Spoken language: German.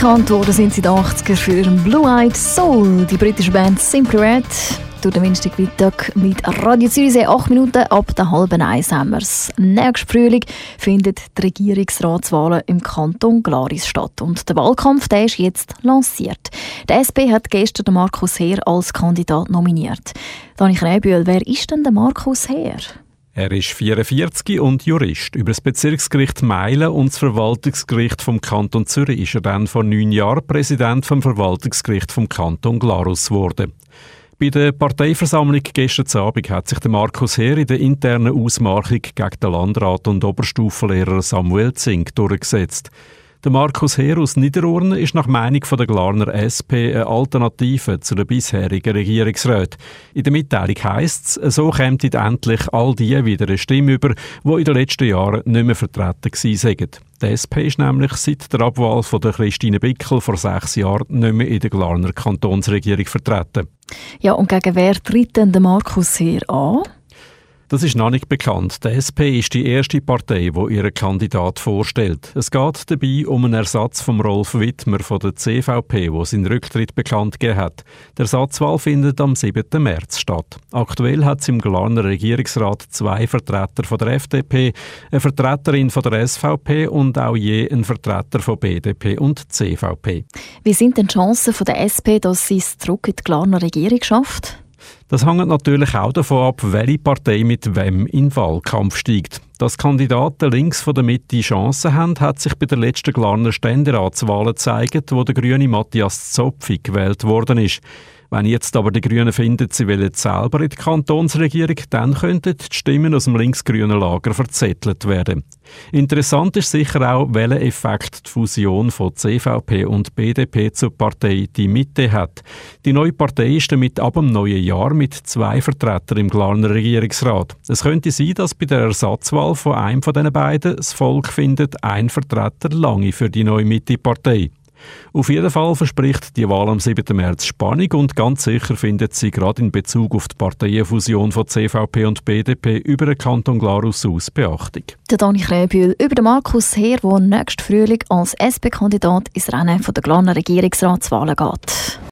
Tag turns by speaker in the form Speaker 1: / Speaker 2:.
Speaker 1: bekannt worden sind sie in den 80er für ihren Blue-Eyed Soul. Die britische Band Simply Red. Durch den Dienstagmittag mit Radio Zürichsee 8 Minuten ab der 12:30 haben wir es. Nächsten Frühling finden die Regierungsratswahlen im Kanton Glaris statt. Und der Wahlkampf der ist jetzt lanciert. Der SP hat gestern den Markus Heer als Kandidat nominiert. Dani Kräbühl, wer ist denn der Markus Heer?
Speaker 2: Er ist 44 und Jurist. Über das Bezirksgericht Meilen und das Verwaltungsgericht vom Kanton Zürich ist er dann vor 9 Jahren Präsident vom Verwaltungsgericht vom Kanton Glarus geworden. Bei der Parteiversammlung gestern Abend hat sich der Markus Heer in der internen Ausmachung gegen den Landrat und Oberstufenlehrer Samuel Zink durchgesetzt. Der Markus Heer aus Niederurne ist nach Meinung der Glarner SP eine Alternative zu den bisherigen Regierungsräten. In der Mitteilung heisst es, so kämen endlich all die wieder eine Stimme über, die in den letzten Jahren nicht mehr vertreten waren. Die SP ist nämlich seit der Abwahl von der Christine Bickel vor 6 Jahren nicht mehr in der Glarner Kantonsregierung vertreten. Ja, und gegen wer tritt denn der Markus Heer an? Das ist noch nicht bekannt. Die SP ist die erste Partei, die ihren Kandidat vorstellt. Es geht dabei um einen Ersatz von Rolf Wittmer von der CVP, der seinen Rücktritt bekannt gegeben hat. Die Ersatzwahl findet am 7. März statt. Aktuell hat es im Glarner Regierungsrat 2 Vertreter von der FDP, eine Vertreterin von der SVP und auch je einen Vertreter von BDP und CVP. Wie sind denn die Chancen von der SP, dass sie es zurück in die Glarner Regierung schafft? Das hängt natürlich auch davon ab, welche Partei mit wem in den Wahlkampf steigt. Dass Kandidaten links von der Mitte Chancen haben, hat sich bei der letzten Glarner Ständeratswahlen gezeigt, wo der grüne Matthias Zopfi gewählt worden ist. Wenn jetzt aber die Grünen finden, sie wollen selber in die Kantonsregierung, dann könnten die Stimmen aus dem linksgrünen Lager verzettelt werden. Interessant ist sicher auch, welchen Effekt die Fusion von CVP und BDP zur Partei Die Mitte hat. Die neue Partei ist damit ab dem neuen Jahr mit 2 Vertretern im Glarner Regierungsrat. Es könnte sein, dass bei der Ersatzwahl von einem von diesen beiden das Volk findet, ein Vertreter lange für die neue Mitte-Partei. Auf jeden Fall verspricht die Wahl am 7. März Spannung und ganz sicher findet sie gerade in Bezug auf die Parteienfusion von CVP und BDP über den Kanton Glarus aus Beachtung.
Speaker 1: Der Dani Kräbühl über den Markus Heer, der nächsten Frühling als SP-Kandidat ins Rennen der Glarner Regierungsratswahlen geht.